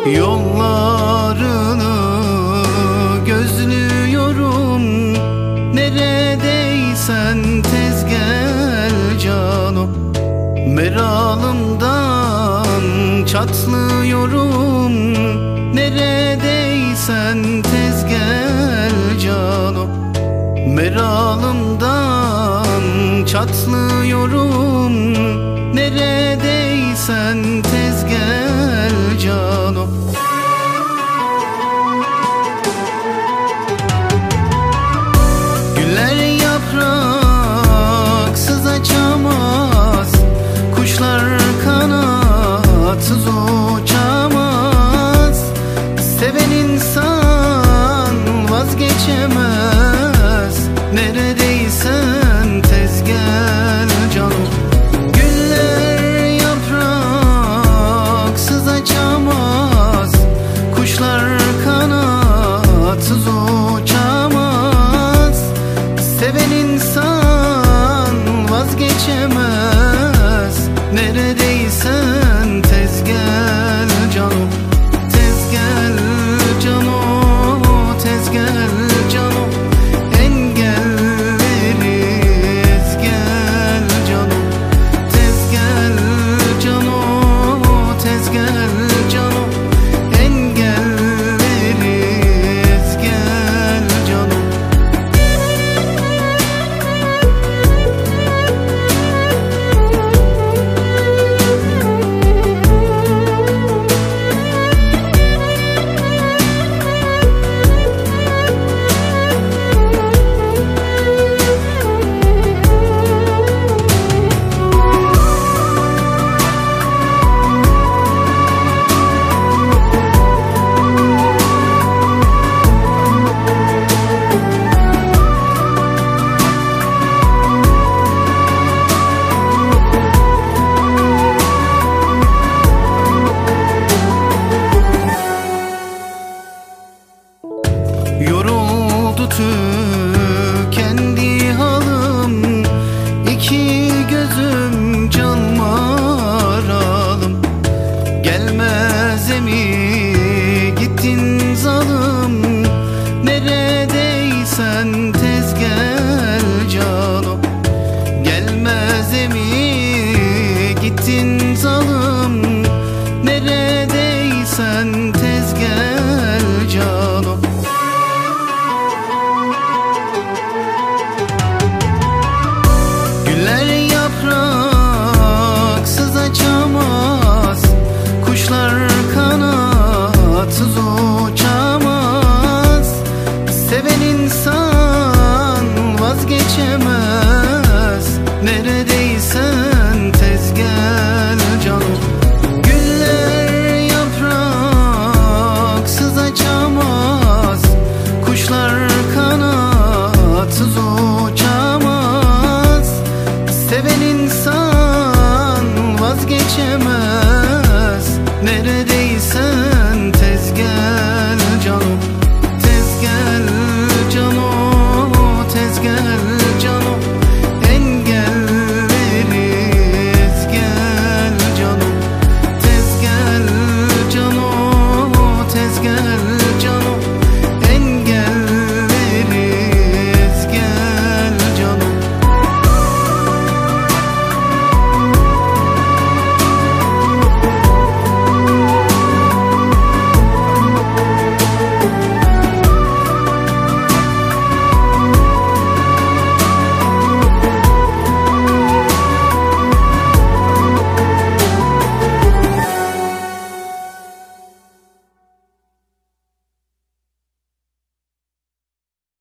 Yollarını gözlüyorum, neredeysen tez gel canım. Meralımdan çatlıyorum, neredeysen tez gel canım. Meralımdan çatlıyorum, neredeysen tez gel canım. Güller yapraksız açamaz, kuşlar kanatsız uçamaz. Seven insan vazgeçemez, neredeysen tez gel canım. Güller yapraksız açamaz, kuşlar kanatsız uçamaz. Seven insan vazgeçemez, neredeysen tez gel canım. Tez gel canım, tez gel canım. Engelleri ez gel canım. Tez gel canım, tez gel canım. Engelleri ez gel canım. Yoruldu tükendi halım, iki gözüm canım aralım. Gelmez mi gittin zalım, neredeysen tez gel canım. Gelmez mi gittin zalım, neredeysen tez gel canım. Güller yapraksız açamaz, kuşlar kanatsız uçamaz. Seven insan vazgeçemez, neredeysen tez gel canım. Güller yapraksız açamaz, kuşlar kanatsız uçamaz.